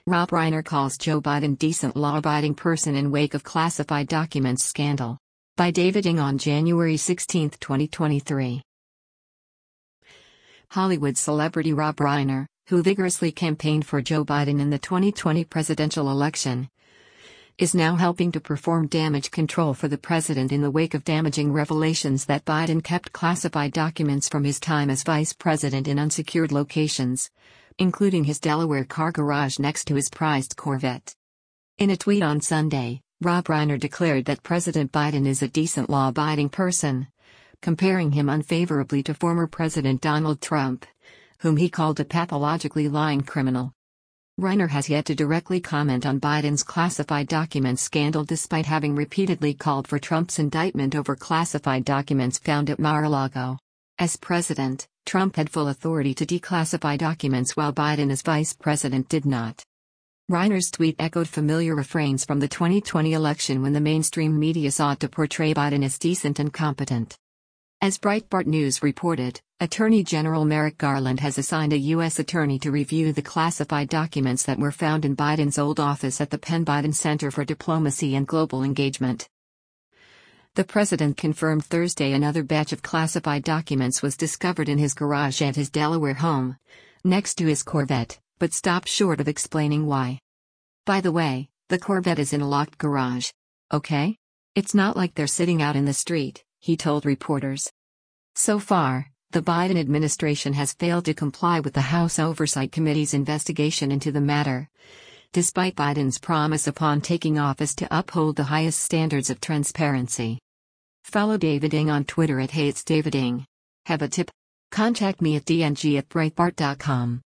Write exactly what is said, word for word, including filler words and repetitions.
Rob Reiner calls Joe Biden decent law-abiding person in wake of classified documents scandal. By David Ng on January sixteenth, twenty twenty-three. Hollywood celebrity Rob Reiner, who vigorously campaigned for Joe Biden in the twenty twenty presidential election, is now helping to perform damage control for the president in the wake of damaging revelations that Biden kept classified documents from his time as vice president in unsecured locations, including his Delaware car garage next to his prized Corvette. In a tweet on Sunday, Rob Reiner declared that President Biden is a decent law-abiding person, comparing him unfavorably to former President Donald Trump, whom he called a pathologically lying criminal. Reiner has yet to directly comment on Biden's classified documents scandal despite having repeatedly called for Trump's indictment over classified documents found at Mar-a-Lago. As president, Trump had full authority to declassify documents while Biden as vice president did not. Reiner's tweet echoed familiar refrains from the twenty twenty election when the mainstream media sought to portray Biden as decent and competent. As Breitbart News reported, Attorney General Merrick Garland has assigned a U S attorney to review the classified documents that were found in Biden's old office at the Penn Biden Center for Diplomacy and Global Engagement. The president confirmed Thursday another batch of classified documents was discovered in his garage at his Delaware home, next to his Corvette, but stopped short of explaining why. By the way, the Corvette is in a locked garage. Okay? It's not like they're sitting out in the street, he told reporters. So far, the Biden administration has failed to comply with the House Oversight Committee's investigation into the matter, despite Biden's promise upon taking office to uphold the highest standards of transparency. Follow David Ng on Twitter at HatesDavidNg. Have a tip? Contact me at d n g at breitbart dot com.